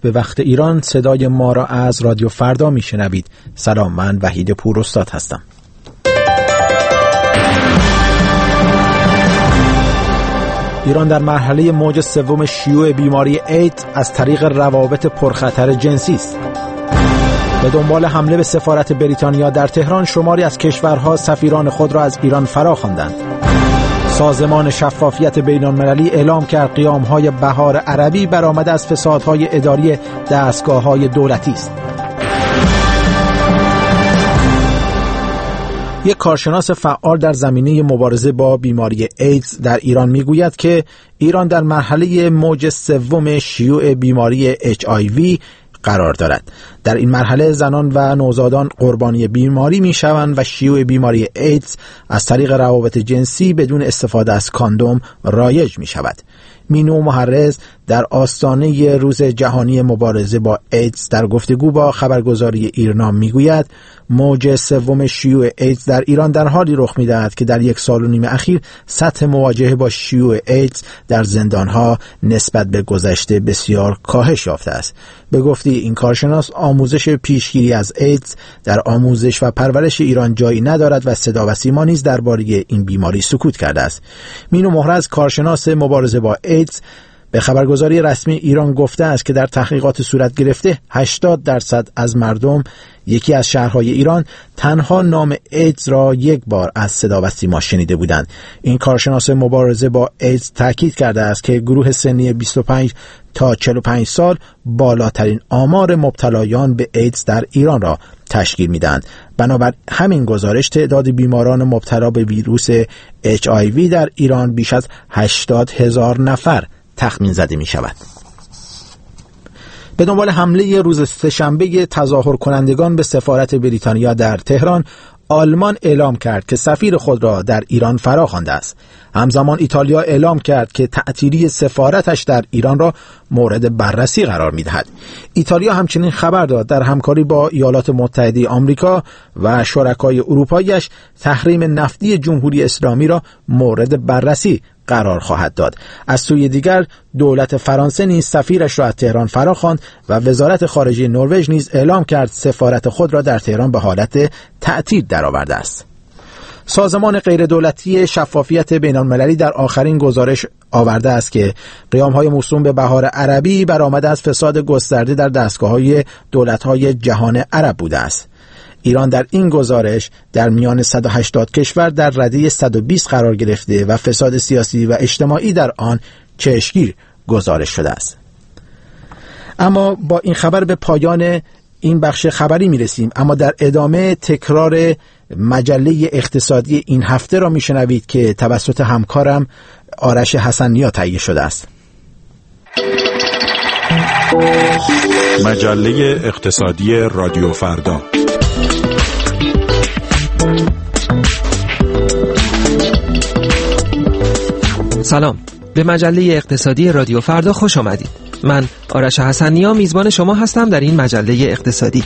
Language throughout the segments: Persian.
به وقت ایران. صدای ما را از رادیو فردا میشنوید. سلام، من وحید پوراستاد هستم. ایران در مرحله موج سوم شیوع بیماری ایدز از طریق روابط پرخطر جنسی است. به دنبال حمله به سفارت بریتانیا در تهران، شماری از کشورها سفیران خود را از ایران فراخواندند. سازمان شفافیت بین‌المللی اعلام کرد قیام‌های بهار عربی برآمده از فسادهای اداری دستگاه‌های دولتی است. یک کارشناس فعال در زمینه مبارزه با بیماری ایدز در ایران میگوید که ایران در مرحله موج سوم شیوع بیماری HIV قرار دارد. در این مرحله زنان و نوزادان قربانی بیماری میشوند و شیوع بیماری ایدز از طریق روابط جنسی بدون استفاده از کاندوم رایج می شود. مینو محرز در آستانه روز جهانی مبارزه با ایدز در گفتگو با خبرگزاری ایرنا میگوید موج سوم شیوع ایدز در ایران در حالی رخ می‌دهد که در 1.5 سال اخیر سطح مواجهه با شیوع ایدز در زندانها نسبت به گذشته بسیار کاهش یافته است. به گفته این کارشناس، آموزش پیشگیری از ایدز در آموزش و پرورش ایران جایی ندارد و صدا و سیما نیز درباره این بیماری سکوت کرده است. مینو محرز، کارشناس مبارزه با ایدز، به خبرگزاری رسمی ایران گفته است که در تحقیقات صورت گرفته 80% از مردم یکی از شهرهای ایران تنها نام ایدز را یک بار از صدا و سیما شنیده بودند. این کارشناس مبارزه با ایدز تاکید کرده است که گروه سنی 25 تا 45 سال بالاترین آمار مبتلایان به ایدز در ایران را تشکیل میدهند. بنابر همین گزارش تعداد بیماران مبتلا به ویروس HIV در ایران بیش از 80,000 نفر تخمین زده می شود. به دنبال حمله روز سه‌شنبه تظاهر کنندگان به سفارت بریتانیا در تهران، آلمان اعلام کرد که سفیر خود را در ایران فراخوانده است. همزمان ایتالیا اعلام کرد که تعطیلی سفارتش در ایران را مورد بررسی قرار می‌دهد. ایتالیا همچنین خبر داد در همکاری با ایالات متحده آمریکا و شرکای اروپایی‌اش تحریم نفتی جمهوری اسلامی را مورد بررسی قرار خواهد داد. از سوی دیگر دولت فرانسه نیز سفیرش را از تهران فراخواند و وزارت خارجه نروژ نیز اعلام کرد سفارت خود را در تهران به حالت تعطیل درآورده است. سازمان غیردولتی شفافیت بین‌المللی در آخرین گزارش آورده است که قیام‌های موسوم به بهار عربی برآمده از فساد گسترده در دستگاه‌های دولت‌های جهان عرب بوده است. ایران در این گزارش در میان 180 کشور در رده 120 قرار گرفته و فساد سیاسی و اجتماعی در آن چشمگیر گزارش شده است. اما با این خبر به پایان این بخش خبری میرسیم، اما در ادامه تکرار مجله اقتصادی این هفته را میشنوید که توسط همکارم آرش حسن‌نیا تهیه شده است. مجله اقتصادی رادیو فردا. سلام، به مجله اقتصادی رادیو فردا خوش آمدید. من آرش حسن‌نیا میزبان شما هستم در این مجله اقتصادی.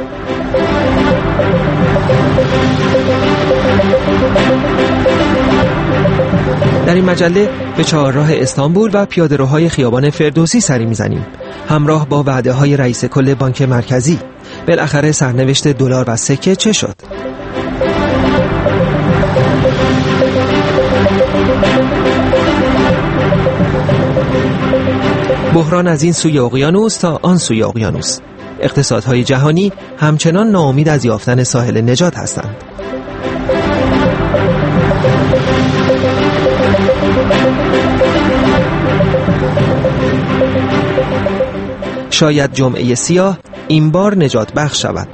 در این مجله به چهارراه استانبول و پیاده‌روهای خیابان فردوسی سری میزنیم، همراه با وعده‌های رئیس کل بانک مرکزی. بالاخره سرنوشت دلار و سکه چه شد؟ بحران از این سوی اقیانوس تا آن سوی اقیانوس. اقتصادهای جهانی همچنان ناامید از یافتن ساحل نجات هستند. شاید جمعه سیاه این بار نجات بخش شود.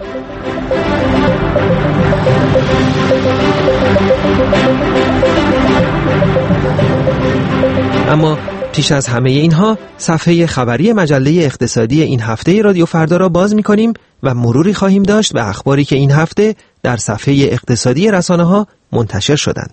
اما پیش از همه اینها صفحه خبری مجله اقتصادی این هفته رادیو فردا را باز می‌کنیم و مروری خواهیم داشت به اخباری که این هفته در صفحه اقتصادی رسانه‌ها منتشر شدند.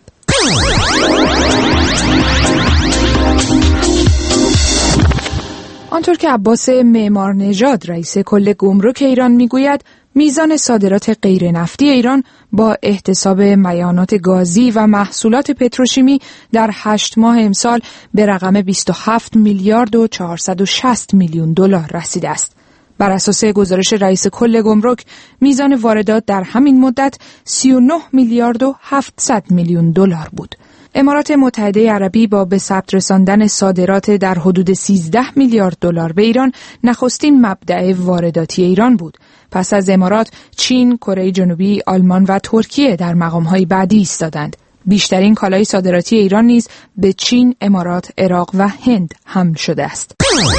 آنطور که عباس معمارنژاد رئیس کل گمرک ایران میگوید، میزان صادرات غیر نفتی ایران با احتساب میانات گازی و محصولات پتروشیمی در 8 ماه امسال به رقم 27 میلیارد و 460 میلیون دلار رسیده است. بر اساس گزارش رئیس کل گمرک، میزان واردات در همین مدت 39 میلیارد و 700 میلیون دلار بود. امارات متحده عربی با به ثبت رساندن صادرات در حدود 13 میلیارد دلار به ایران نخستین مبدأ وارداتی ایران بود. پس از امارات، چین، کره جنوبی، آلمان و ترکیه در مقام‌های بعدی ایستادند. بیشترین کالای صادراتی ایران نیز به چین، امارات، عراق و هند حمل شده است.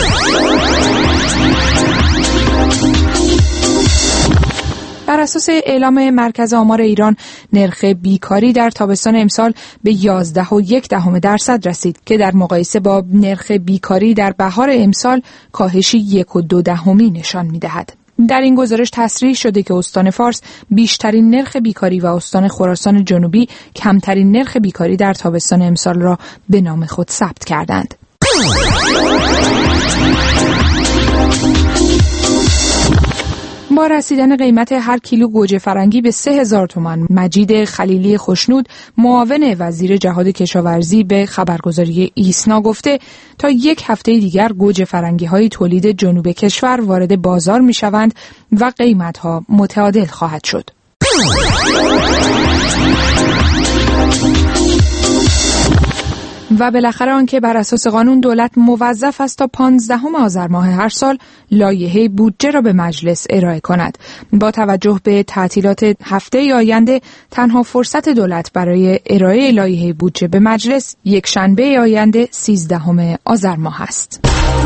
بر اساس اعلام مرکز آمار ایران، نرخ بیکاری در تابستان امسال به 11.1% رسید که در مقایسه با نرخ بیکاری در بهار امسال کاهشی 1.2 نشان می‌دهد. در این گزارش تصریح شده که استان فارس بیشترین نرخ بیکاری و استان خراسان جنوبی کمترین نرخ بیکاری در تابستان امسال را به نام خود ثبت کردند. با رسیدن قیمت هر کیلو گوجه فرنگی به 3000 تومان، مجید خلیلی خوشنود، معاون وزیر جهاد کشاورزی، به خبرگزاری ایسنا گفته تا 1 هفته دیگر گوجه فرنگی‌های تولید جنوب کشور وارد بازار می‌شوند و قیمت‌ها متعادل خواهد شد. و بالاخره آنکه بر اساس قانون دولت موظف است تا 15 آذر ماه هر سال لایحه بودجه را به مجلس ارائه کند. با توجه به تعطیلات هفته آینده، تنها فرصت دولت برای ارائه لایحه بودجه به مجلس یک شنبه آینده 13 آذر ماه است.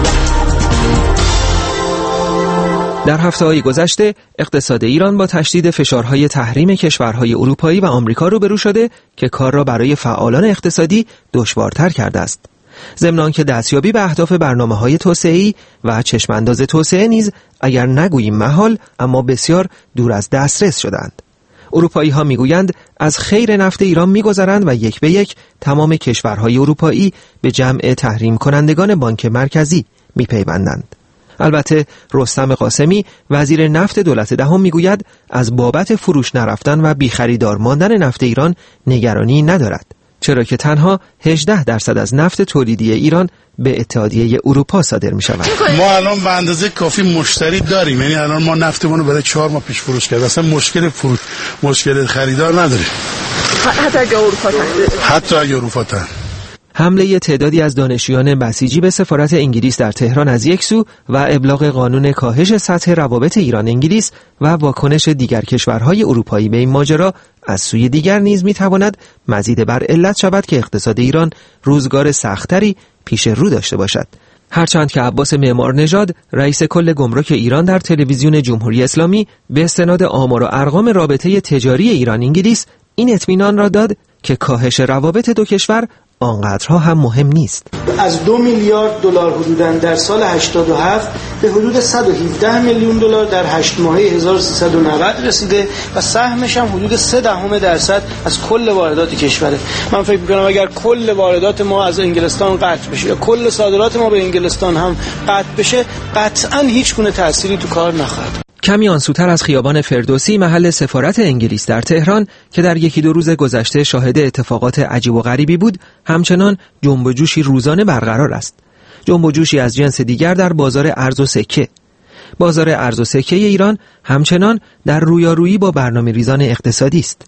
در هفته‌های گذشته اقتصاد ایران با تشدید فشارهای تحریم کشورهای اروپایی و آمریکا روبرو شده که کار را برای فعالان اقتصادی دشوارتر کرده است. ضمن آنکه دستیابی به اهداف برنامه‌های توسعه‌ای و چشم‌انداز توسعه نیز اگر نگوییم محال اما بسیار دور از دسترس شدند. اروپایی‌ها می‌گویند از خیر نفت ایران می‌گذرند و یک به یک تمام کشورهای اروپایی به جمع تحریم کنندگان بانک مرکزی می‌پیوندند. البته رستم قاسمی وزیر نفت دولت دهم میگوید از بابت فروش نرفتن و بیخریدار ماندن نفت ایران نگرانی ندارد، چرا که تنها 18% از نفت تولیدی ایران به اتحادیه اروپا صادر می شود. ما الان به اندازه کافی مشتری داریم، یعنی الان ما نفتمون رو برای 4 ماه پیش فروش کردیم، اصلا مشکل خریدار نداریم. حتی اگه اروپا حمله تعدادی از دانشجویان بسیجی به سفارت انگلیس در تهران از یک سو و ابلاغ قانون کاهش سطح روابط ایران انگلیس و واکنش دیگر کشورهای اروپایی به این ماجرا از سوی دیگر نیز میتواند مزید بر علت شود که اقتصاد ایران روزگار سختری پیش رو داشته باشد. هرچند که عباس معمارنژاد رئیس کل گمرک ایران در تلویزیون جمهوری اسلامی به استناد آمار و ارقام رابطه تجاری ایران انگلیس این اطمینان را داد که کاهش روابط دو کشور آنقدرها هم مهم نیست. از 2 میلیارد دلار حدوداً در سال 87 به حدود 117 میلیون دلار در 8 ماهه 1390 رسیده و سهمش هم حدود 0.3% از کل واردات کشوره. من فکر می‌کنم اگر کل واردات ما از انگلستان قطع بشه یا کل صادرات ما به انگلستان هم قطع بشه، قطعاً هیچ گونه تأثیری تو کار نخواهد. کمی آنسوتر از خیابان فردوسی محل سفارت انگلیس در تهران که در 1-2 روز گذشته شاهد اتفاقات عجیب و غریبی بود، همچنان جنب و جوشی روزانه برقرار است. جنب و جوشی از جنس دیگر در بازار ارز و سکه. بازار ارز و سکه ایران همچنان در رویارویی با برنامه‌ریزان اقتصادی است.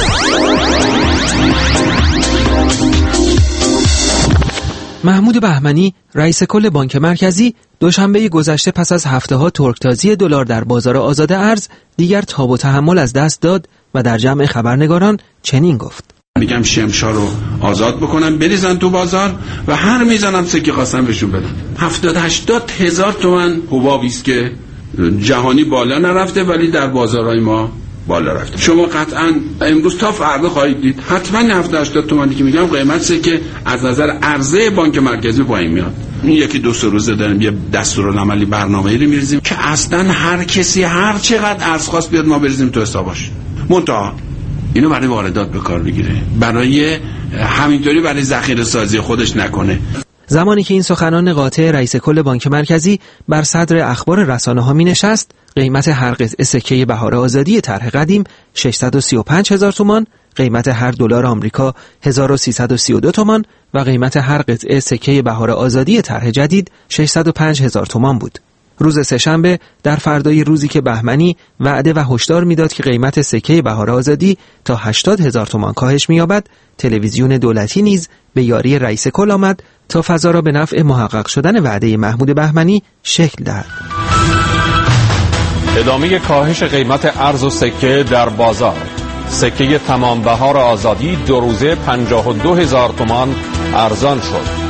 محمود بهمنی رئیس کل بانک مرکزی دوشنبه گذشته پس از هفته‌ها ترکتازی دلار در بازار آزاد ارز دیگر تاب و تحمل از دست داد و در جمع خبرنگاران چنین گفت: میگم شمشا رو آزاد بکنن بریزن تو بازار و هر میزنم سکه خواستم بهشون بدم. 70-80 هزار تومان حبابی است که جهانی بالا نرفته ولی در بازارهای ما بالا رفته. شما قطعا امروز تا فردا خواهید دید حتما 70-80 تومانی که میگم قیمت سکه از نظر عرضه بانک مرکزی پایین میاد. این 1-2 روزه داریم یه دستورالعملی برنامه‌ای رو می‌ریزیم که اصلا هر کسی هر چقدر ارز خواست بیاد ما بریزیم تو حسابش. منتها اینو برای واردات به کار بگیره، برای همینطوری برای ذخیره سازی خودش نکنه. زمانی که این سخنان قاطع رئیس کل بانک مرکزی بر صدر اخبار رسانه‌ها می‌نشست، قیمت هر قطعه سکه بهار آزادی طرح قدیم 635,000 تومان، قیمت هر دلار آمریکا 1332 تومان و قیمت هر قطعه سکه بهار آزادی طرح جدید 605,000 تومان بود. روز سه‌شنبه در فردای روزی که بهمنی وعده و هشدار میداد که قیمت سکه بهار آزادی تا 80,000 تومان کاهش می‌یابد، تلویزیون دولتی نیز به یاری رئیس کل آمد تا فضا را به نفع محقق شدن وعده محمود بهمنی شکل دهد. ادامه کاهش قیمت ارز و سکه در بازار. سکه تمام بهار آزادی 2 روزه 52,000 تومان ارزان شد.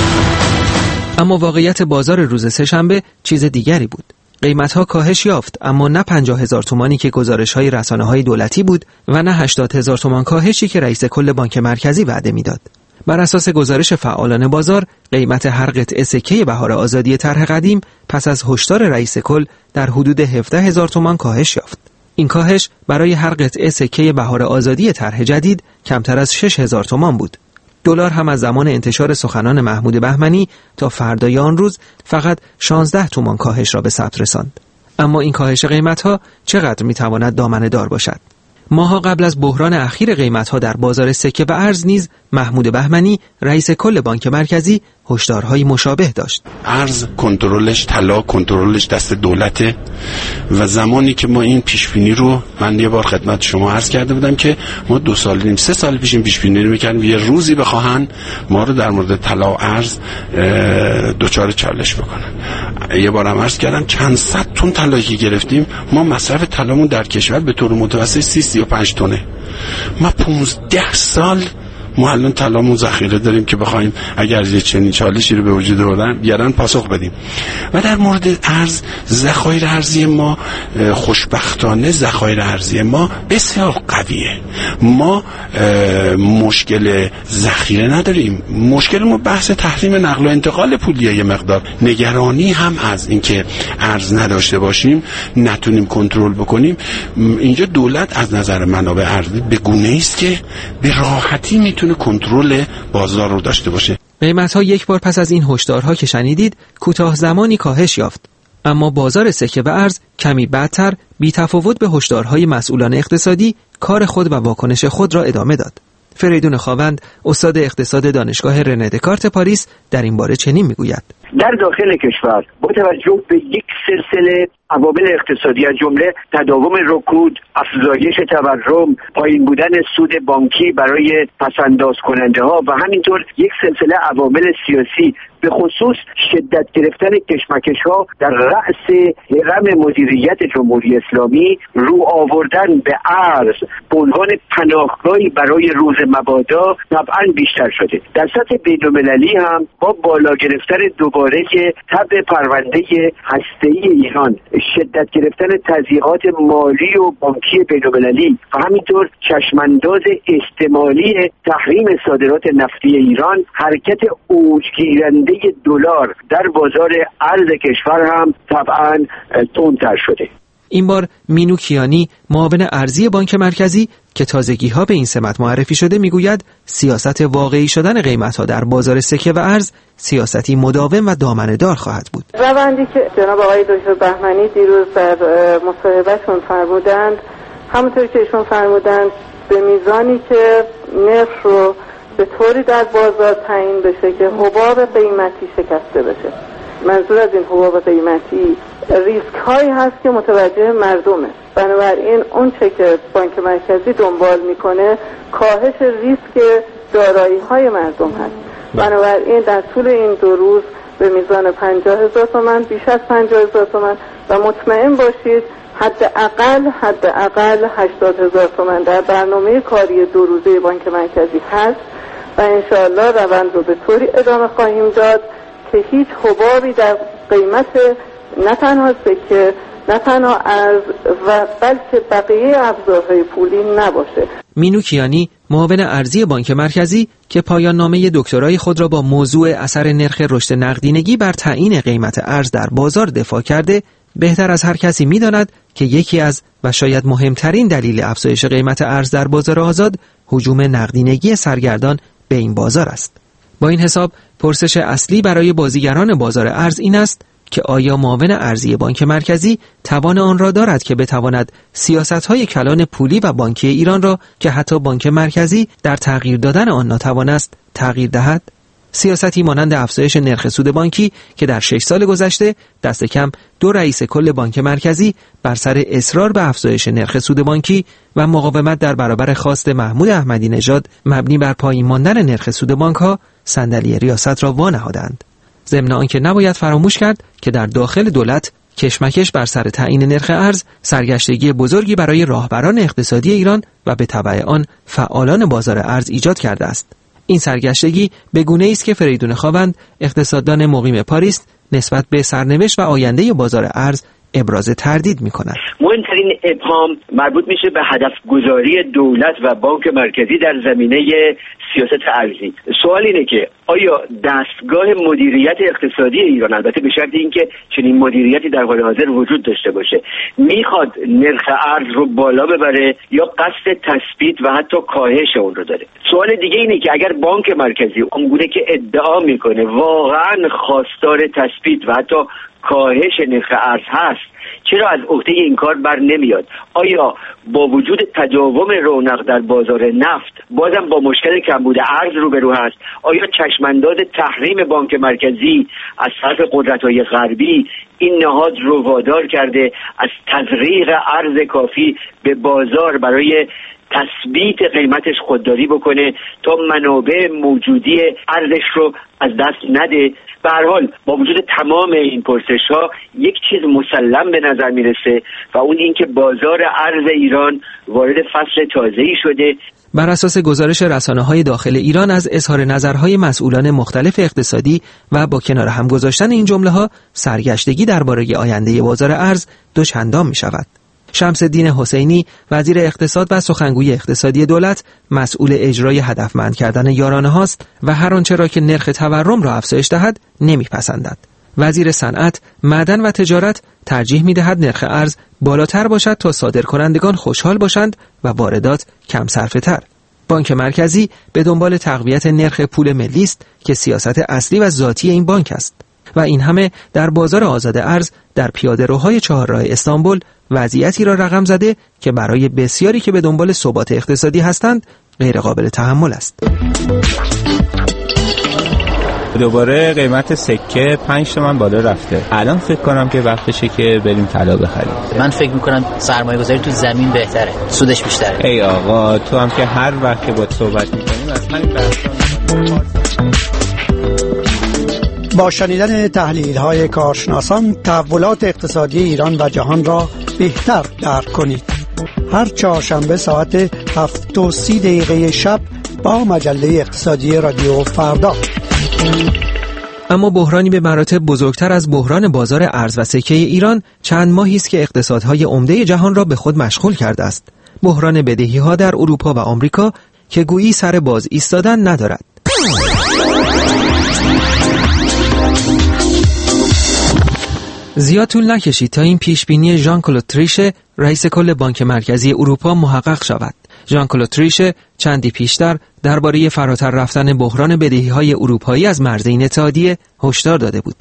اما واقعیت بازار روز سه‌شنبه چیز دیگری بود. قیمت‌ها کاهش یافت، اما نه 50,000 تومانی که گزارش‌های رسانه‌های دولتی بود و نه 80,000 تومان کاهشی که رئیس کل بانک مرکزی وعده میداد. بر اساس گزارش فعالان بازار، قیمت هر قطعه سکه بهار آزادی طرح قدیم پس از هشدار رئیس کل در حدود 17,000 تومان کاهش یافت. این کاهش برای هر قطعه سکه بهار آزادی طرح جدید کمتر از 6,000 تومان بود. دلار هم از زمان انتشار سخنان محمود بهمنی تا فردای آن روز فقط 16 تومان کاهش را به ثبت رساند. اما این کاهش قیمت‌ها چقدر می‌تواند دامنه دار باشد؟ ماها قبل از بحران اخیر قیمت‌ها در بازار سکه و ارز نیز محمود بهمنی رئیس کل بانک مرکزی هشدارهای مشابه داشت. ارز کنترلش، طلا کنترلش دست دولته و زمانی که ما این پیشبینی رو، من یه بار خدمت شما عرض کرده بودم که ما 2 سال نیم 3 سال پیش این پیشبینی رو می‌کردیم یه روزی بخواهن ما رو در مورد طلا و ارز دوچار چالش بکنن. یه بارم عرض کردم چند صد تن طلایی که گرفتیم، ما مصرف طلامون در کشور به طور متوسط 35 تنه. ما 15 سال ما الان طلامون ذخیره داریم که بخوایم اگر یه چنین چالشی رو به وجود بیارن پاسخ بدیم. و در مورد ارز، ذخایر ارزی ما خوشبختانه ذخایر ارزی ما بسیار قویه. ما مشکل ذخیره نداریم. مشکل ما بحث تحریم نقل و انتقال پولیه. یه مقدار نگرانی هم از اینکه ارز نداشته باشیم، نتونیم کنترل بکنیم. اینجا دولت از نظر منابع ارزی به گونه‌ای است که به راحتی میتونه کنترل بازار رو داشته باشه. قیمت‌ها یک بار پس از این هشدارها که شنیدید کوتاه زمانی کاهش یافت، اما بازار سکه و ارز کمی بعدتر بی تفاوت به هشدارهای مسئولان اقتصادی کار خود و واکنش خود را ادامه داد. فریدون خاوند، استاد اقتصاد دانشگاه رنه دکارت پاریس، در این باره چنین میگوید: در داخل کشور با توجه به یک سلسله عوامل اقتصادی از جمله تداوم رکود، افزایش تورم، پایین بودن سود بانکی برای پس‌انداز کننده ها و همینطور یک سلسله عوامل سیاسی، به خصوص شدت گرفتن کشمکش ها در رأس هرم مدیریت جمهوری اسلامی، رو آوردن به ارز به عنوان پناهگاهی برای روز مبادا طبعا بیشتر شده. در سطح بین‌المللی هم با بالا گرفتن دوباره تبع پرونده هسته‌ای ایران، شدت گرفتن تضییعات مالی و بانکی بین‌المللی و همینطور چشمانداز احتمالی تحریم صادرات نفتی ایران، حرکت اوجگیرنده دلار در بازار ارز کشور هم طبعا تندتر شده. این بار مینو کیانی، معاون ارزی بانک مرکزی که تازگی‌ها به این سمت معرفی شده، میگوید سیاست واقعی شدن قیمت‌ها در بازار سکه و ارز سیاستی مداوم و دامنه‌دار خواهد بود. روندی که جناب آقای دکتر بهمنی دیروز در مصاحبهشون فرمودند، همونطور که ایشون فرمودند، به میزانی که نرخ رو به طوری در بازار تعیین بشه که حباب قیمتی شکسته بشه. منظور از این حباب قیمتی ریسک هایی هست که متوجه مردمه. بنابراین اون چه که بانک مرکزی دنبال میکنه کاهش ریسک دارایی های مردم هست. بنابراین در طول این 2 روز به میزان 50,000 تومان، بیش از 50,000 تومان و مطمئن باشید حداقل 80,000 تومان در برنامه کاری 2 روزه بانک مرکزی هست و انشاءالله روند رو به طوری ادامه خواهیم داد که هیچ حبابی در قیمت نه تنها سکه، نه تنها ارز و بلکه بقیه ابزارهای پولی نباشه. مینو کیانی، معاون ارزی بانک مرکزی که پایان نامه دکترای خود را با موضوع اثر نرخ رشد نقدینگی بر تعیین قیمت ارز در بازار دفاع کرده، بهتر از هر کسی می‌داند که یکی از و شاید مهمترین دلیل افزایش قیمت ارز در بازار آزاد هجوم نقدینگی سرگردان به این بازار است. با این حساب پرسش اصلی برای بازیگران بازار ارز این است که آیا معاون ارزی بانک مرکزی توان آن را دارد که بتواند سیاست‌های کلان پولی و بانکی ایران را که حتی بانک مرکزی در تغییر دادن آن ناتوان است تغییر دهد؟ سیاستی مانند افزایش نرخ سود بانکی که در 6 سال گذشته دست کم 2 رئیس کل بانک مرکزی بر سر اصرار به افزایش نرخ سود بانکی و مقاومت در برابر خواست محمود احمدی نژاد مبنی بر پایین ماندن نرخ سود بانک‌ها صندلی ریاست را وانهادند. ضمن آنکه نباید فراموش کرد که در داخل دولت کشمکش بر سر تعیین نرخ ارز سرگشتگی بزرگی برای راهبران اقتصادی ایران و به تبع آن فعالان بازار ارز ایجاد کرده است. این سرگشتگی به گونه‌ای است که فریدون خاوند اقتصاددان مقیم پاریس نسبت به سرنوشت و آینده بازار ارز ابراز تردید می‌کند. مهمترین ابهام مربوط میشه به هدف گذاری دولت و بانک مرکزی در زمینه سیاست ارزی. سوال اینه که آیا دستگاه مدیریت اقتصادی ایران، البته به شرط اینکه چنین مدیریتی در حال حاضر وجود داشته باشه، میخواد نرخ ارز رو بالا ببره یا قصد تثبیت و حتی کاهش اون رو داره؟ سوال دیگه اینه که اگر بانک مرکزی اونگونه که ادعا میکنه واقعا خواستار تثبیت و حتی کاهش نرخ ارز هست، چرا از عهده این کار بر نمیاد؟ آیا با وجود تداوم رونق در بازار نفت بازم با مشکل کمبود ارز روبرو هست؟ آیا چشمانداز تحریم بانک مرکزی از طرف قدرت‌های غربی این نهاد رو وادار کرده از تزریق ارز کافی به بازار برای تثبیت قیمتش خودداری بکنه تا منابع موجودی ارزش رو از دست نده؟ به هر حال با وجود تمام این پرسش‌ها یک چیز مسلم به نظر میرسه و اون این که بازار ارز ایران وارد فصل تازه‌ای شده. بر اساس گزارش رسانه‌های داخل ایران از اظهار نظرهای مسئولان مختلف اقتصادی و با کنار هم گذاشتن این جمله‌ها سرگشتگی درباره آینده بازار ارز دوچندان می‌شود. شمس الدین حسینی وزیر اقتصاد و سخنگوی اقتصادی دولت مسئول اجرای هدفمند کردن یارانه هاست و هر آنچه را که نرخ تورم را افزایش دهد نمیپسندد. وزیر صنعت، معدن و تجارت ترجیح می‌دهد نرخ ارز بالاتر باشد تا صادرکنندگان خوشحال باشند و واردات کم صرفه‌تر. بانک مرکزی به دنبال تقویت نرخ پول ملی است که سیاست اصلی و ذاتی این بانک است و این همه در بازار آزاد ارز در پیاده‌روهای چهارراه استانبول وضعیتی را رقم زده که برای بسیاری که به دنبال ثبات اقتصادی هستند غیر قابل تحمل است. دوباره قیمت سکه 5 تومن بالا رفته. الان فکر کنم که وقتشه که بریم طلا بخریم. من فکر میکنم سرمایه گذاری تو زمین بهتره، سودش بیشتره. ای آقا تو هم که هر وقت که باهات صحبت میکنیم از همین بحثا. با شنیدن تحلیل‌های کارشناسان تحولات اقتصادی ایران و جهان را بهتر درک کنید. هر چهارشنبه ساعت 7:30 شب با مجله اقتصادی رادیو فردا. اما بحرانی به مراتب بزرگتر از بحران بازار ارز و سکه ایران چند ماهی است که اقتصادهای عمده جهان را به خود مشغول کرده است. بحران بدهی‌ها در اروپا و آمریکا که گویی سر باز ایستادن ندارد. زیاد طول نکشید تا این پیشبینی ژان کلود تریشه رئیس کل بانک مرکزی اروپا محقق شود. ژان کلود تریشه چندی پیشتر درباره فراتر رفتن بحران بدهی‌های اروپایی از مرز این اتحادیه هشدار داده بود.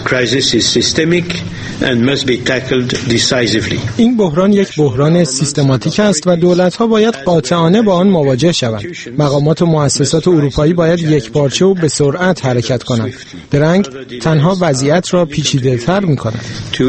این بحران یک بحران سیستماتیک است و دولت‌ها باید قاطعانه با آن مواجه شوند. مقامات و مؤسسات اروپایی باید یکپارچه و به سرعت حرکت کنند. درنگ تنها وضعیت را پیچیده‌تر می‌کند.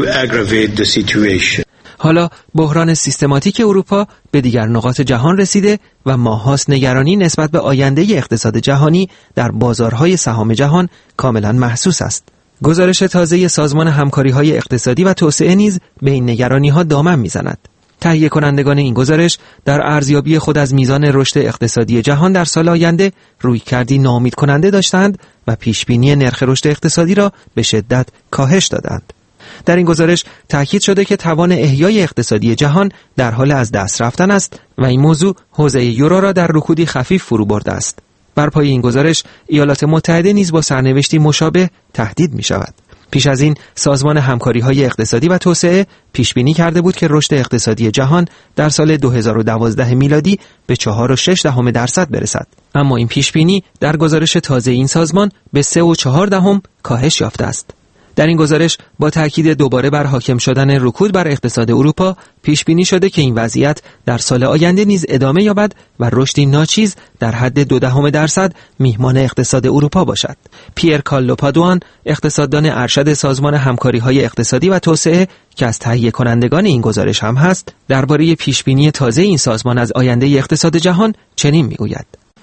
حالا بحران سیستماتیک اروپا به دیگر نقاط جهان رسیده و ماهاست نگرانی نسبت به آینده اقتصاد جهانی در بازارهای سهام جهان کاملا محسوس است. گزارش تازه سازمان همکاری‌های اقتصادی و توسعه نیز به این نگرانی‌ها دامن می‌زند. تهیه کنندگان این گزارش در ارزیابی خود از میزان رشد اقتصادی جهان در سال آینده رویکردی ناامید کننده داشتند و پیشبینی نرخ رشد اقتصادی را به شدت کاهش دادند. در این گزارش تاکید شده که توان احیای اقتصادی جهان در حال از دست رفتن است و این موضوع حوزه یورو را در رکودی خفیف فرو برده است. بر پای این گزارش ایالات متحده نیز با سرنوشتی مشابه تهدید می شود. پیش از این سازمان همکاری‌های اقتصادی و توسعه پیش بینی کرده بود که رشد اقتصادی جهان در سال 2012 میلادی به 4.6% برسد. اما این پیش بینی در گزارش تازه این سازمان به 3.4 کاهش یافته است. در این گزارش با تاکید دوباره بر حاکم شدن رکود بر اقتصاد اروپا پیش بینی شده که این وضعیت در سال آینده نیز ادامه یابد و رشدی ناچیز در حد 0.2% میهمان اقتصاد اروپا باشد. پیر کالو پادوان، اقتصاددان ارشد سازمان همکاری‌های اقتصادی و توسعه که از تهیه کنندگان این گزارش هم هست، درباره پیش بینی تازه این سازمان از آینده اقتصاد جهان چنین میگوید: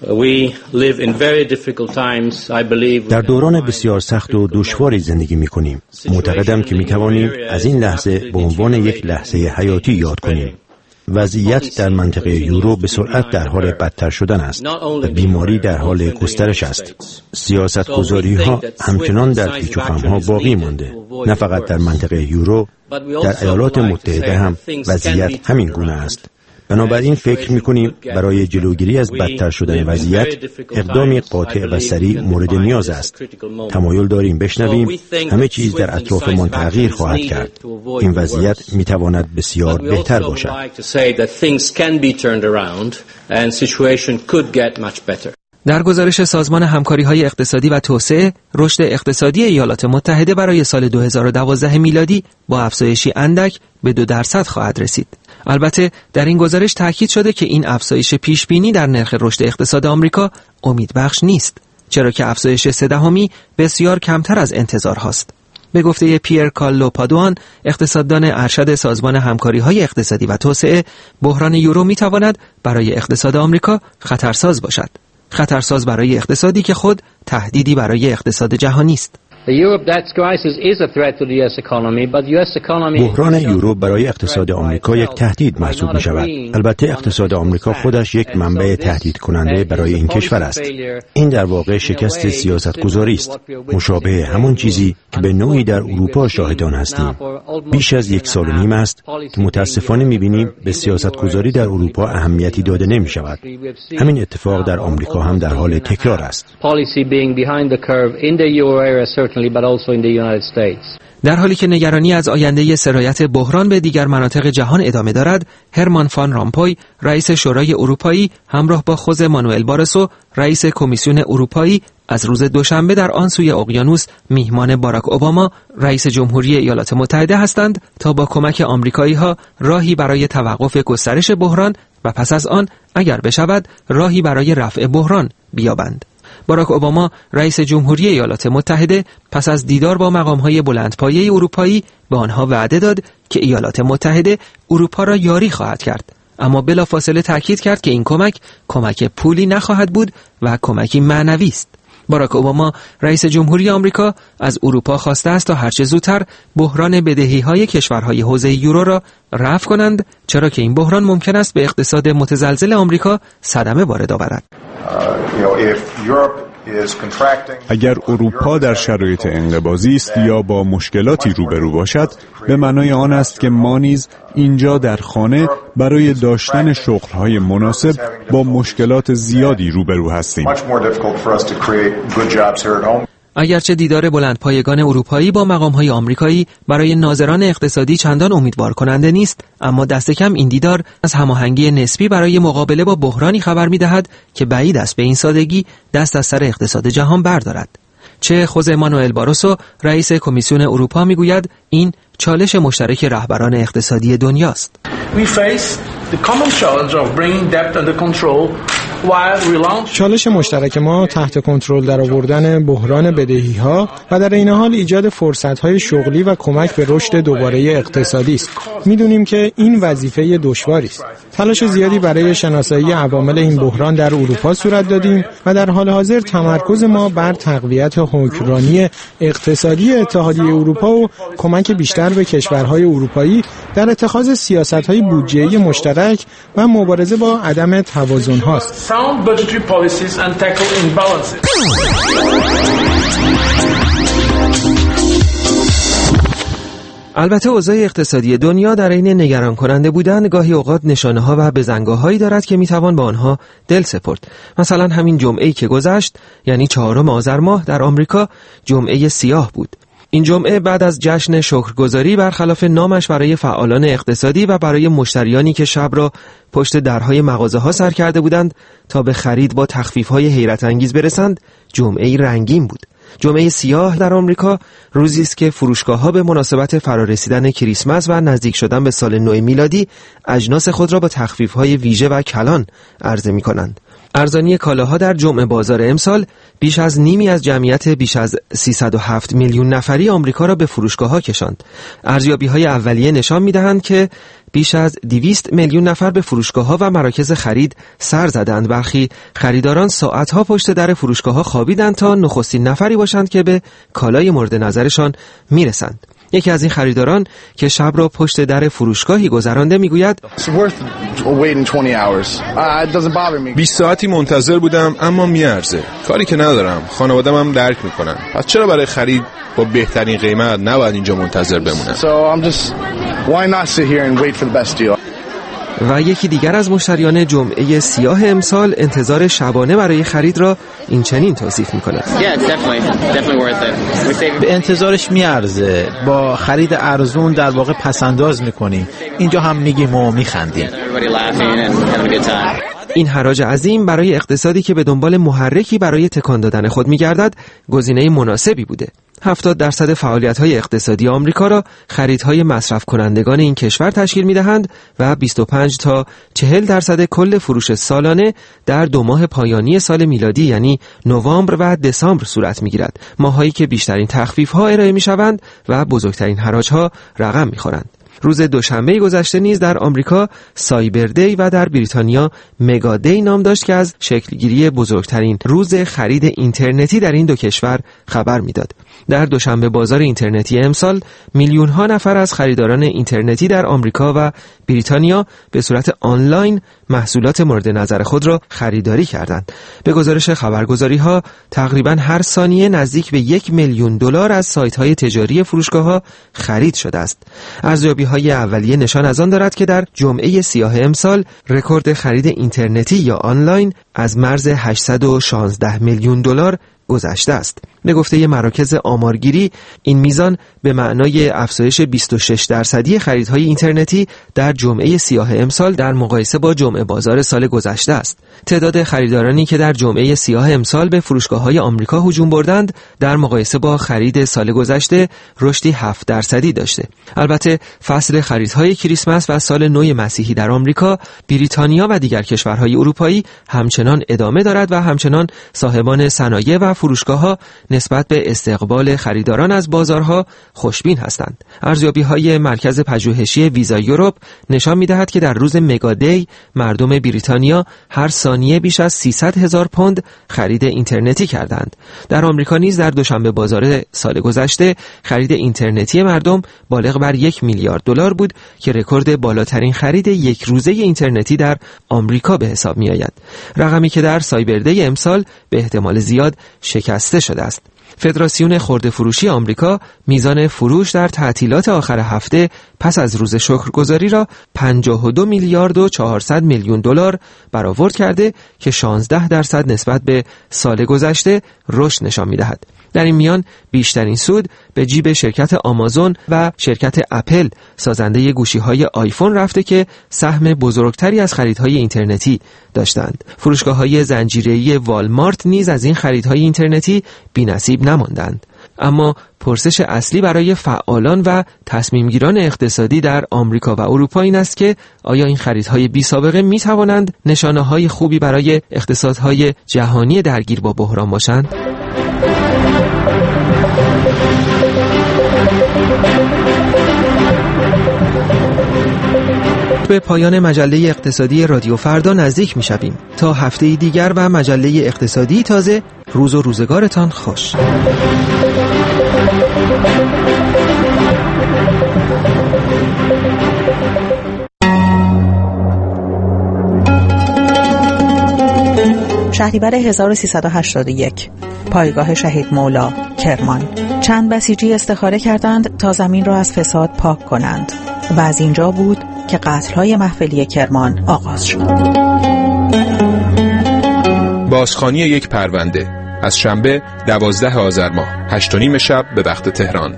در دوران بسیار سخت و دشواری زندگی می‌کنیم. معتقدم که می‌توانیم از این لحظه به عنوان یک لحظه حیاتی یاد کنیم. وضعیت در منطقه یورو به سرعت در حال بدتر شدن است و بیماری در حال گسترش است. سیاست‌گذاری‌ها همچنان در پیچ و خم‌ها باقی مانده. نه فقط در منطقه یورو، در ایالات متحده هم وضعیت همین گونه است. بنابراین فکر می‌کنیم برای جلوگیری از بدتر شدن وضعیت اقدامی قاطع و سریع مورد نیاز است. تمایل داریم بشنویم همه چیز در اطرافمان تغییر خواهد کرد. این وضعیت می‌تواند بسیار بهتر باشد. در گزارش سازمان همکاری‌های اقتصادی و توسعه، رشد اقتصادی ایالات متحده برای سال 2012 میلادی با افزایشی اندک به 2% خواهد رسید. البته در این گزارش تاکید شده که این افزایش پیش بینی در نرخ رشد اقتصاد آمریکا امیدبخش نیست، چرا که افزایش 0.3 بسیار کمتر از انتظار هاست. به گفته پیر کالو پادوان، اقتصاددان ارشد سازمان همکاری‌های اقتصادی و توسعه، بحران یورو می‌تواند برای اقتصاد آمریکا خطرساز باشد. خطرساز برای اقتصادی که خود تهدیدی برای اقتصاد جهانی است. بحران یورو برای اقتصاد آمریکا یک تهدید محسوب می شود. البته اقتصاد آمریکا خودش یک منبع تهدید کننده برای این کشور است. این در واقع شکست سیاستگذاری است، مشابه همون چیزی که به نوعی در اروپا شاهدان هستیم. بیش از 1.5 سال است که متاسفانه می بینیم به سیاستگذاری در اروپا اهمیتی داده نمی شود. همین اتفاق در آمریکا هم در حال تکرار است. در حالی که نگرانی از آینده سرایت بحران به دیگر مناطق جهان ادامه دارد، هرمان فان رامپوی، رئیس شورای اروپایی، همراه با خوزه مانوئل بارسو، رئیس کمیسیون اروپایی، از روز دوشنبه در آن سوی اقیانوس میهمان باراک اوباما، رئیس جمهوری ایالات متحده هستند تا با کمک آمریکایی‌ها راهی برای توقف گسترش بحران و پس از آن اگر بشود راهی برای رفع بحران بیابند. باراک اوباما رئیس جمهوری ایالات متحده پس از دیدار با مقام‌های بلندپایه اروپایی به آنها وعده داد که ایالات متحده اروپا را یاری خواهد کرد، اما بلافاصله تاکید کرد که این کمک پولی نخواهد بود و کمکی معنوی است. باراک اوباما رئیس جمهوری آمریکا از اروپا خواسته است تا هرچه زودتر بحران بدهی‌های کشورهای حوزه یورو را رفع کنند، چرا که این بحران ممکن است به اقتصاد متزلزل آمریکا صدمه وارد آورد. اگر اروپا در شرایط انقباضی است یا با مشکلاتی روبرو باشد، به معنای آن است که ما نیز اینجا در خانه برای داشتن شغل‌های مناسب با مشکلات زیادی روبرو هستیم. اگرچه دیدار بلندپایگان اروپایی با مقام‌های آمریکایی برای ناظران اقتصادی چندان امیدوار کننده نیست، اما دست کم این دیدار از هماهنگی نسبی برای مقابله با بحرانی خبر می‌دهد که بعید است به این سادگی دست از سر اقتصاد جهان بردارد. چه خوزه مانوئل بارسو، رئیس کمیسیون اروپا، می‌گوید این چالش مشترک رهبران اقتصادی دنیاست. چالش مشترک ما تحت کنترل درآوردن بحران بدهی‌ها و در این حال ایجاد فرصت‌های شغلی و کمک به رشد دوباره اقتصادی است. می‌دونیم که این وظیفه دشواری است. تلاش زیادی برای شناسایی عوامل این بحران در اروپا صورت دادیم و در حال حاضر تمرکز ما بر تقویت حکمرانی اقتصادی اتحادیه اروپا و کمک بیشتر به کشورهای اروپایی در اتخاذ سیاست‌های بودجه‌ای مشترک و مبارزه با عدم توازن هاست. البته اوضاع اقتصادی دنیا در این نگران کننده بودن گاهی اوقات نشانه‌ها و بزنگاه‌هایی دارد که میتوان با آنها دل سپرد. مثلا همین جمعه‌ای که گذشت، یعنی 4 آذر ماه، در آمریکا جمعه سیاه بود. این جمعه بعد از جشن شکرگزاری برخلاف نامش برای فعالان اقتصادی و برای مشتریانی که شب را پشت درهای مغازه‌ها سر کرده بودند تا به خرید با تخفیف‌های حیرت انگیز برسند، جمعه‌ای رنگین بود. جمعه سیاه در آمریکا روزی است که فروشگاه‌ها به مناسبت فرارسیدن کریسمس و نزدیک شدن به سال نو میلادی اجناس خود را با تخفیف‌های ویژه و کلان عرضه می‌کنند. ارزانی کالاها در جمعه بازار امسال بیش از نیمی از جمعیت بیش از 307 میلیون نفری آمریکا را به فروشگاه‌ها کشاند. ارزیابی‌های اولیه نشان می‌دهند که بیش از 200 میلیون نفر به فروشگاه‌ها و مراکز خرید سر زدند. برخی خریداران ساعت‌ها پشت در فروشگاه‌ها خوابیدند تا نخستین نفری باشند که به کالای مورد نظرشان میرسند. یکی از این خریداران که شب را پشت در فروشگاهی گذرانده میگوید 20 ساعتی منتظر بودم اما میارزه. کاری که ندارم، خانواده‌م هم درک میکنن. پس چرا برای خرید با بهترین قیمت نباید اینجا منتظر بمونم؟ و یکی دیگر از مشتریان جمعه سیاه امسال انتظار شبانه برای خرید را این چنین توصیف می‌کند. به انتظارش میارزه. با خرید ارزون در واقع پسنداز میکنیم. اینجا هم میگیم و میخندیم. این حراج عظیم برای اقتصادی که به دنبال محرکی برای تکان دادن خود می‌گردد گزینه مناسبی بوده. 70% فعالیت‌های اقتصادی آمریکا را خریدهای مصرف کنندگان این کشور تشکیل می‌دهند و 25 تا 40% کل فروش سالانه در 2 ماه پایانی سال میلادی یعنی نوامبر و دسامبر صورت می‌گیرد. ماهایی که بیشترین تخفیف‌ها ارائه می‌شوند و بزرگترین حراج‌ها رقم می‌خورند. روز دوشنبه گذشته نیز در آمریکا سایبر دی و در بریتانیا مگا دی نام داشت که از شکلگیری بزرگترین روز خرید اینترنتی در این دو کشور خبر میداد. در دوشنبه بازار اینترنتی امسال میلیون ها نفر از خریداران اینترنتی در آمریکا و بریتانیا به صورت آنلاین محصولات مورد نظر خود را خریداری کردند. به گزارش خبرگزاری ها تقریباً هر ثانیه نزدیک به $1 میلیون از سایت های تجاری فروشگاه ها خرید شده است. ارزیابی های اولیه نشان از آن دارد که در جمعه سیاه امسال رکورد خرید اینترنتی یا آنلاین از مرز $816 میلیون گذشته است. به گفته مراکز آمارگیری این میزان به معنای افزایش 26% خریدهای اینترنتی در جمعه سیاه امسال در مقایسه با جمعه بازار سال گذشته است. تعداد خریدارانی که در جمعه سیاه امسال به فروشگاه‌های آمریکا هجوم بردند در مقایسه با خرید سال گذشته رشدی 7% داشته. البته فصل خریدهای کریسمس و سال نو مسیحی در آمریکا، بریتانیا و دیگر کشورهای اروپایی همچنان ادامه دارد و همچنان صاحبان صنایع و فروشگاه‌ها نسبت به استقبال خریداران از بازارها خوشبین هستند. ارزیابی‌های مرکز پژوهشی ویزا یوروپ نشان می‌دهد که در روز مگا دی مردم بریتانیا هر ثانیه بیش از 300,000 پوند خرید اینترنتی کردند. در آمریکا نیز در دوشنبه بازار سال گذشته خرید اینترنتی مردم بالغ بر $1 میلیارد بود که رکورد بالاترین خرید یک روزه اینترنتی در آمریکا به حساب می‌آید. رقمی که در سایبر دی امسال به احتمال زیاد شکسته شده است. فدراسیون خرده فروشی آمریکا میزان فروش در تعطیلات آخر هفته پس از روز شکرگزاری را $52 میلیارد و 400 میلیون برآورد کرده که 16% نسبت به سال گذشته رشد نشان می‌دهد. در این میان بیشترین سود به جیب شرکت آمازون و شرکت اپل سازنده گوشی‌های آیفون رفته که سهم بزرگتری از خریدهای اینترنتی داشتند. فروشگاه‌های زنجیره‌ای والمارت نیز از این خریدهای اینترنتی بی‌نصیب نماندند. اما پرسش اصلی برای فعالان و تصمیمگیران اقتصادی در آمریکا و اروپا این است که آیا این خریدهای بی سابقه می توانند نشانه‌های خوبی برای اقتصادهای جهانی درگیر با بحران باشند؟ به پایان مجله اقتصادی رادیو فردا نزدیک می‌شویم. تا هفته دیگر و مجله اقتصادی تازه، روز و روزگارتان خوش. شهریور 1381 پایگاه شهید مولا کرمان. چند بسیجی استخاره کردند تا زمین را از فساد پاک کنند و از اینجا بود که قتل‌های محفلی کرمان آغاز شد. بازخوانی یک پرونده از شنبه 12 آذر ماه 8:30 شب به وقت تهران.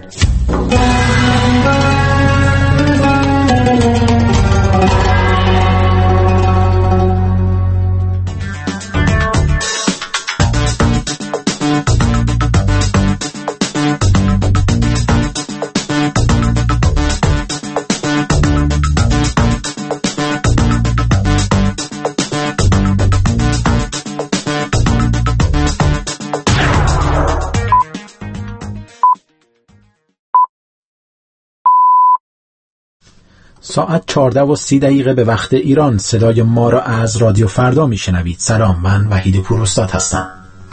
ساعت 14:30 به وقت ایران صدای ما را از رادیو فردا میشنوید. سلام، من وحید پوراستاد هستم.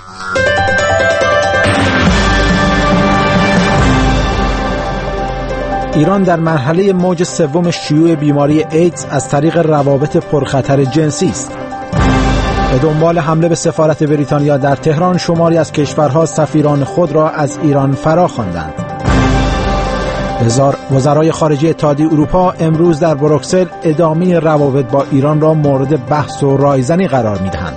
ایران در مرحله موج سوم شیوع بیماری ایدز از طریق روابط پرخطر جنسی است. به دنبال حمله به سفارت بریتانیا در تهران، شماری از کشورها سفیران خود را از ایران فرا خواندند. وزرای خارجه اتحادیه اروپا امروز در بروکسل ادامه روابط با ایران را مورد بحث و رایزنی قرار می‌دهند.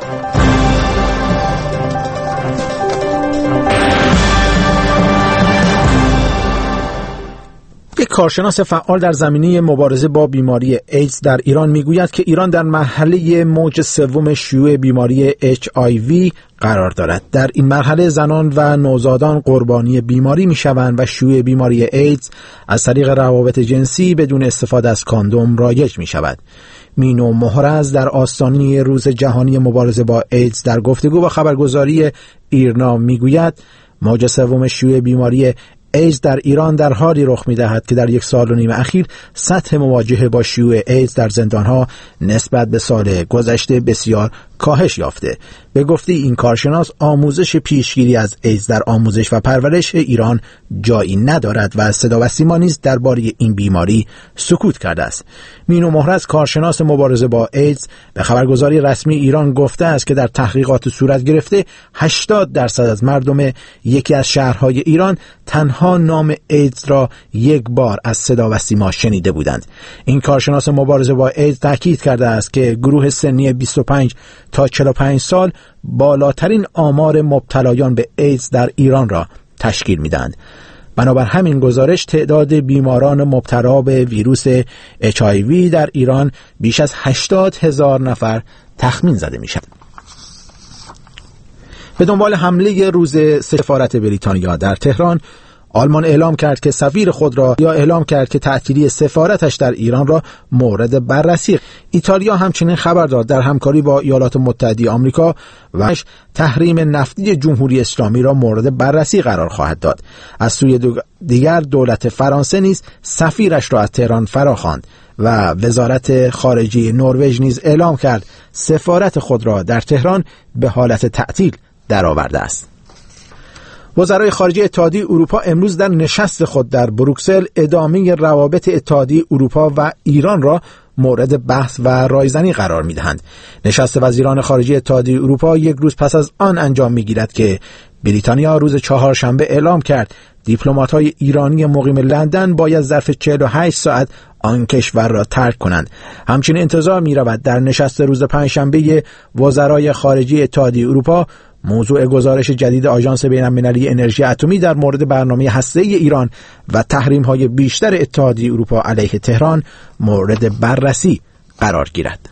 یک کارشناس فعال در زمینه مبارزه با بیماری ایدز در ایران میگوید که ایران در مرحله موج سوم شیوع بیماری HIV قرار دارد. در این مرحله زنان و نوزادان قربانی بیماری میشوند و شیوع بیماری ایدز از طریق روابط جنسی بدون استفاده از کاندوم رایج میشود. مینو مهرز در آستانه روز جهانی مبارزه با ایدز در گفتگو با خبرگزاری ایرنا میگوید موج سوم شیوع بیماری ایدز در ایران در حالی رخ می‌دهد که در 1.5 سال اخیر سطح مواجهه با شیوع ایدز در زندان‌ها نسبت به سال گذشته بسیار کاهش یافته. به گفته این کارشناس، آموزش پیشگیری از ایدز در آموزش و پرورش ایران جایی ندارد و صدا و سیما نیز درباره این بیماری سکوت کرده است. مینو مهرز، کارشناس مبارزه با ایدز، به خبرگزاری رسمی ایران گفته است که در تحقیقات صورت گرفته 80% از مردم یکی از شهرهای ایران تنها نام ایدز را یک بار از صدا و سیما شنیده بودند. این کارشناس مبارزه با ایدز تاکید کرده است که گروه سنی 25 تا 45 سال بالاترین آمار مبتلایان به ایدز در ایران را تشکیل می‌دهند. بنابر همین گزارش تعداد بیماران مبتلا به ویروس HIV در ایران بیش از 80,000 نفر تخمین زده می‌شود. به دنبال حمله روز سفارت بریتانیا در تهران، آلمان اعلام کرد که تعطیلی سفارتش در ایران را مورد بررسی. ایتالیا همچنین خبر داد در همکاری با ایالات متحده آمریکا و تحریم نفتی جمهوری اسلامی را مورد بررسی قرار خواهد داد. از سوی دیگر دولت فرانسه نیز سفیرش را از تهران فراخواند و وزارت خارجه نروژ نیز اعلام کرد سفارت خود را در تهران به حالت تعطیل درآورده است. وزرای خارجه اتحادیه اروپا امروز در نشست خود در بروکسل ادامه روابط اتحادیه اروپا و ایران را مورد بحث و رایزنی قرار می‌دهند. نشست وزیران خارجه اتحادیه اروپا یک روز پس از آن انجام می‌گیرد که بریتانیا روز چهارشنبه اعلام کرد دیپلمات‌های ایرانی مقیم لندن باید ظرف 48 ساعت آن کشور را ترک کنند. همچنین انتظار می‌رود در نشست روز پنجشنبه وزرای خارجه اتحادیه اروپا موضوع گزارش جدید آژانس بین‌المللی انرژی اتمی در مورد برنامه هسته‌ای ایران و تحریم‌های بیشتر اتحادیه اروپا علیه تهران مورد بررسی قرار گیرد.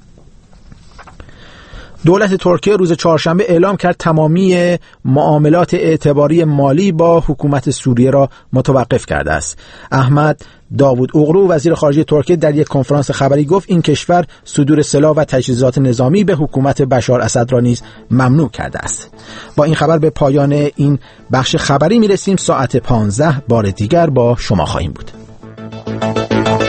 دولت ترکیه روز چهارشنبه اعلام کرد تمامی معاملات اعتباری مالی با حکومت سوریه را متوقف کرده است. احمد داوود اوغلو وزیر خارجه ترکیه در یک کنفرانس خبری گفت این کشور صدور سلاح و تجهیزات نظامی به حکومت بشار اسد را نیز ممنوع کرده است. با این خبر به پایان این بخش خبری میرسیم. ساعت 15 بار دیگر با شما خواهیم بود.